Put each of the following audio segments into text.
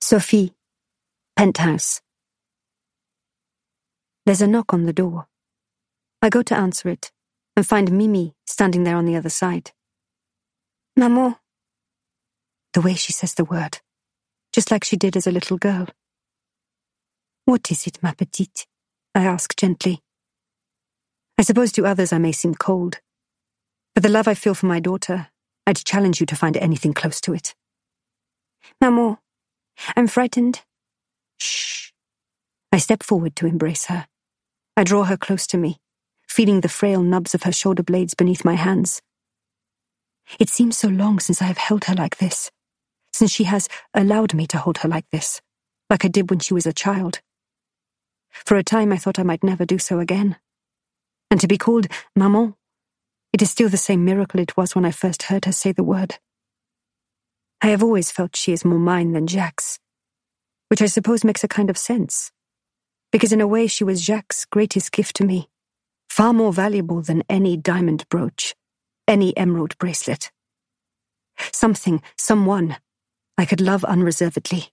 Sophie, penthouse. There's a knock on the door. I go to answer it and find Mimi standing there on the other side. Maman. The way she says the word, just like she did as a little girl. What is it, ma petite? I ask gently. I suppose to others I may seem cold, but the love I feel for my daughter, I'd challenge you to find anything close to it. Maman, I'm frightened. Shh. I step forward to embrace her. I draw her close to me, feeling the frail nubs of her shoulder blades beneath my hands. It seems so long since I have held her like this, since she has allowed me to hold her like this, like I did when she was a child. For a time I thought I might never do so again. And to be called Maman, it is still the same miracle it was when I first heard her say the word. I have always felt she is more mine than Jacques, which I suppose makes a kind of sense, because in a way she was Jacques' greatest gift to me, far more valuable than any diamond brooch, any emerald bracelet. Something, someone, I could love unreservedly.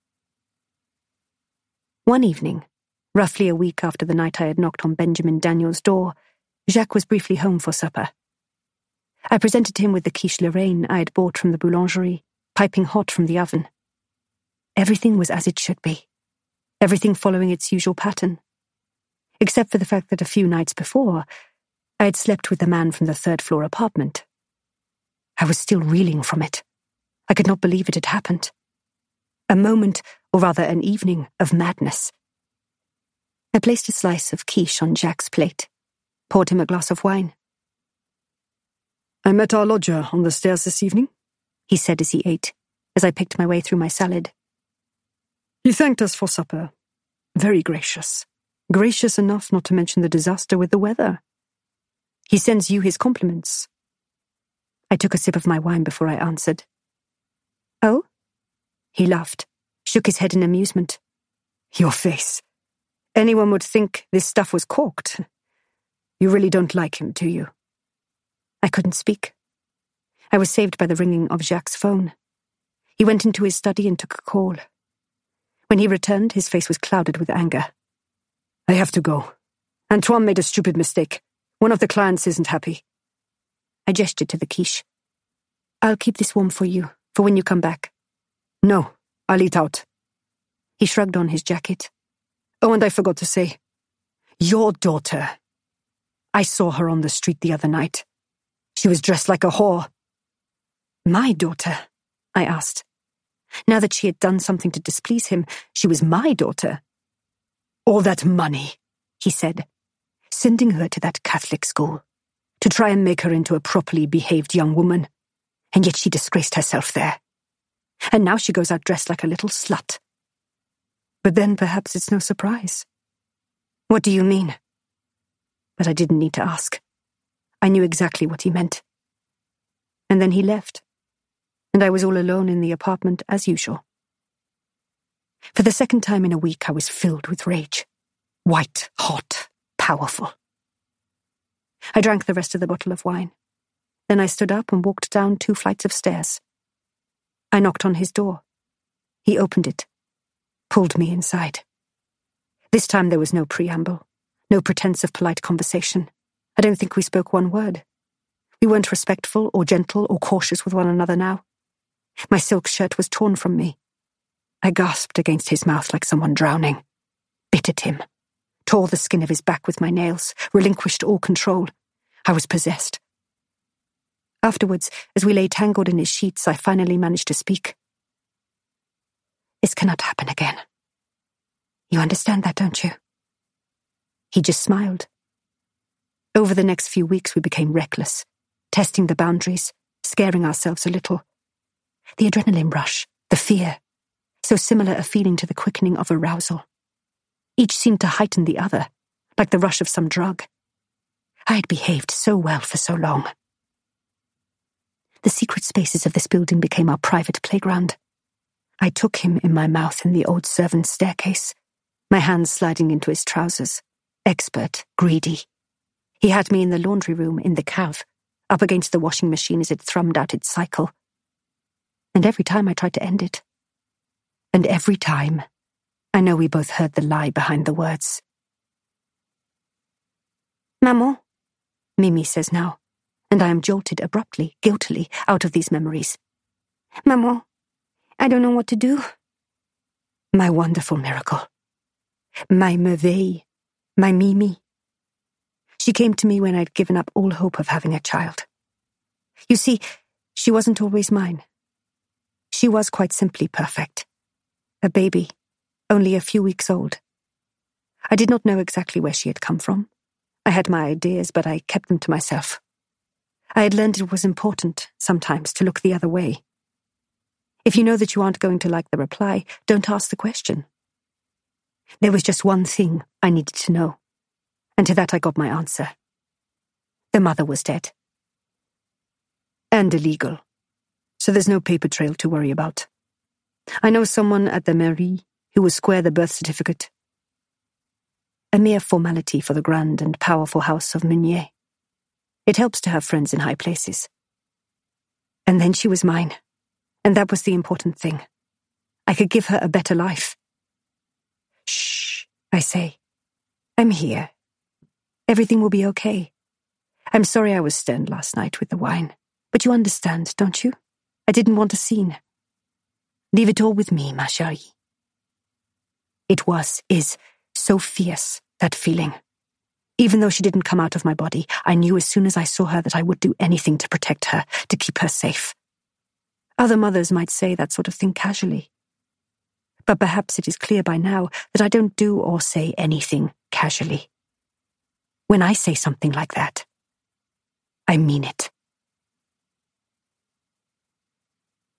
One evening, roughly a week after the night I had knocked on Benjamin Daniel's door, Jacques was briefly home for supper. I presented him with the quiche Lorraine I had bought from the boulangerie, piping hot from the oven. Everything was as it should be, everything following its usual pattern, except for the fact that a few nights before, I had slept with the man from the third-floor apartment. I was still reeling from it. I could not believe it had happened. A moment, or rather an evening, of madness. I placed a slice of quiche on Jacques' plate, poured him a glass of wine. I met our lodger on the stairs this evening, he said as he ate, as I picked my way through my salad. He thanked us for supper. Very gracious. Gracious enough not to mention the disaster with the weather. He sends you his compliments. I took a sip of my wine before I answered. Oh? He laughed, shook his head in amusement. Your face. Anyone would think this stuff was corked. You really don't like him, do you? I couldn't speak. I was saved by the ringing of Jacques' phone. He went into his study and took a call. When he returned, his face was clouded with anger. I have to go. Antoine made a stupid mistake. One of the clients isn't happy. I gestured to the quiche. I'll keep this warm for you, for when you come back. No, I'll eat out. He shrugged on his jacket. Oh, and I forgot to say, your daughter. I saw her on the street the other night. She was dressed like a whore. My daughter? I asked. Now that she had done something to displease him, she was my daughter. All that money, he said, sending her to that Catholic school, to try and make her into a properly behaved young woman, and yet she disgraced herself there. And now she goes out dressed like a little slut. But then perhaps it's no surprise. What do you mean? But I didn't need to ask. I knew exactly what he meant. And then he left, and I was all alone in the apartment as usual. For the second time in a week, I was filled with rage. White, hot, powerful. I drank the rest of the bottle of wine. Then I stood up and walked down 2 flights of stairs. I knocked on his door. He opened it, pulled me inside. This time there was no preamble, no pretense of polite conversation. I don't think we spoke one word. We weren't respectful or gentle or cautious with one another now. My silk shirt was torn from me. I gasped against his mouth like someone drowning, bit at him, tore the skin of his back with my nails, relinquished all control. I was possessed. Afterwards, as we lay tangled in his sheets, I finally managed to speak. This cannot happen again. You understand that, don't you? He just smiled. Over the next few weeks, we became reckless, testing the boundaries, scaring ourselves a little. The adrenaline rush, the fear, so similar a feeling to the quickening of arousal. Each seemed to heighten the other, like the rush of some drug. I had behaved so well for so long. The secret spaces of this building became our private playground. I took him in my mouth in the old servant's staircase, my hands sliding into his trousers, expert, greedy. He had me in the laundry room in the cave, up against the washing machine as it thrummed out its cycle. And every time I tried to end it, And every time, I know we both heard the lie behind the words. Maman, Mimi says now, and I am jolted abruptly, guiltily, out of these memories. Maman, I don't know what to do. My wonderful miracle. My merveille. My Mimi. She came to me when I'd given up all hope of having a child. You see, she wasn't always mine. She was quite simply perfect. A baby, only a few weeks old. I did not know exactly where she had come from. I had my ideas, but I kept them to myself. I had learned it was important, sometimes, to look the other way. If you know that you aren't going to like the reply, don't ask the question. There was just one thing I needed to know, and to that I got my answer. The mother was dead. And illegal. So there's no paper trail to worry about. I know someone at the mairie who will square the birth certificate. A mere formality for the grand and powerful house of Meunier. It helps to have friends in high places. And then she was mine, and that was the important thing. I could give her a better life. Shh, I say. I'm here. Everything will be okay. I'm sorry I was stern last night with the wine, but you understand, don't you? I didn't want a scene. Leave it all with me, ma chérie. It is so fierce, that feeling. Even though she didn't come out of my body, I knew as soon as I saw her that I would do anything to protect her, to keep her safe. Other mothers might say that sort of thing casually. But perhaps it is clear by now that I don't do or say anything casually. When I say something like that, I mean it.